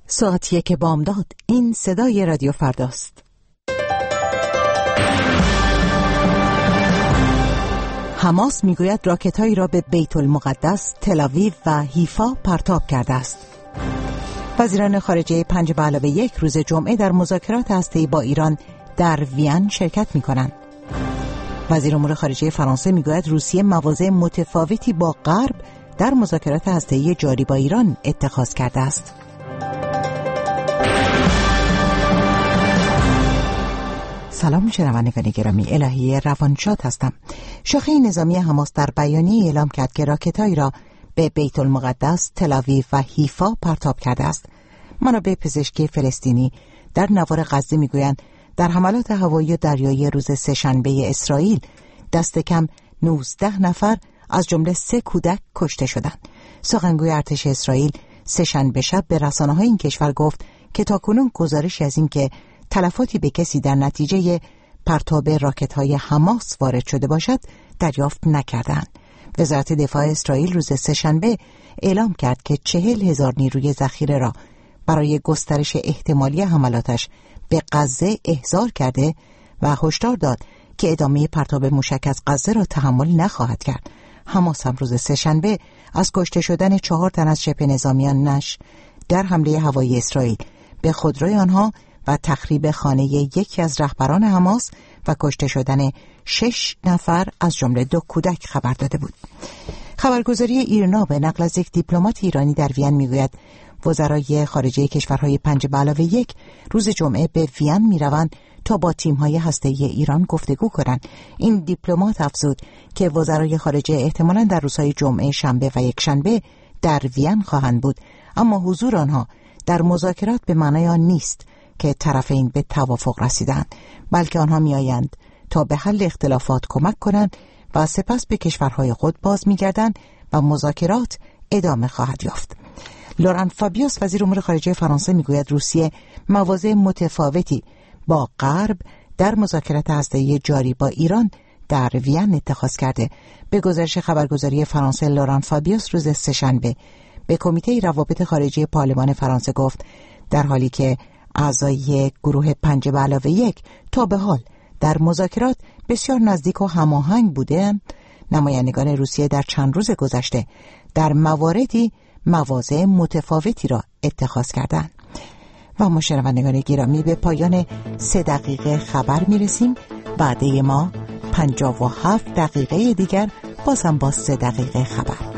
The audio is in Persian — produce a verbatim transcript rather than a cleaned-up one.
ساعت یک بامداد. این صدای رادیو فرداست. حماس میگوید راکت‌هایی را به بیت المقدس، تل‌آویو و حیفا پرتاب کرده است. وزیران خارجه پنج به علاوه یک روز جمعه در مذاکرات هسته‌ای با ایران در وین شرکت می‌کنند. وزیر امور خارجه فرانسه میگوید روسیه مواضع متفاوتی با غرب در مذاکرات هسته‌ای جاری با ایران اتخاذ کرده است. سلام شنوندگان گرامی، الهی روانشاد هستم. شاخه نظامی حماس در بیانیه اعلام کرد که راکت‌هایی را به بیت المقدس، تل‌آویو و حیفا پرتاب کرده است. منابع پزشکی فلسطینی در نوار غزه میگویند در حملات هوایی و دریایی روز سه‌شنبه اسرائیل دست کم نوزده نفر از جمله سه کودک کشته شدند. سخنگوی ارتش اسرائیل سه‌شنبه شب به رسانه‌های این کشور گفت که تاکنون گزارشی از این که تلفاتی به کسی در نتیجه پرتاب راکت‌های حماس وارد شده باشد دریافت نکردند. وزارت دفاع اسرائیل روز سه‌شنبه اعلام کرد که چهل هزار نیروی ذخیره را برای گسترش احتمالی حملاتش به غزه احضار کرده و هشدار داد که ادامه پرتاب موشک از غزه را تحمل نخواهد کرد. حماس هم روز سه‌شنبه از کشته شدن چهار تن از شبه نظامیانش در حمله هوایی اسرائیل به خودروی آنها و تخریب خانه یکی از رهبران حماس و کشته شدن شش نفر از جمله دو کودک خبر داده بود. خبرگزاری ایرنا به نقل از یک دیپلمات ایرانی در وین میگوید وزرای خارجه کشورهای پنج به علاوه یک روز جمعه به وین میروند تا با تیم‌های هسته‌ای ایران گفتگو کنند. این دیپلمات افزود که وزرای خارجه احتمالاً در روزهای جمعه، شنبه و یکشنبه در وین خواهند بود، اما حضور آنها در مذاکرات به معنای آن نیست که طرفین به توافق رسیدند، بلکه آنها میآیند تا به حل اختلافات کمک کنند و سپس به کشورهای خود باز میگردند و مذاکرات ادامه خواهد یافت. لوران فابیوس وزیر امور خارجه فرانسه میگوید روسیه مواضع متفاوتی با غرب در مذاکرات هسته‌ای جاری با ایران در وین اتخاذ کرده. به گزارش خبرگزاری فرانسه، لوران فابیوس روز سه‌شنبه به کمیته روابط خارجی پارلمان فرانسه گفت در حالی که اعضای گروه پنج به علاوه یک تا به حال در مذاکرات بسیار نزدیک و هماهنگ بودند، نمایندگان روسیه در چند روز گذشته در مواردی مواضع متفاوتی را اتخاذ کردند. و ما شنوندگان گرامی به پایان سه دقیقه خبر میرسیم. بعد ما پنجاه و هفت دقیقه دیگر بازم با سه دقیقه خبر.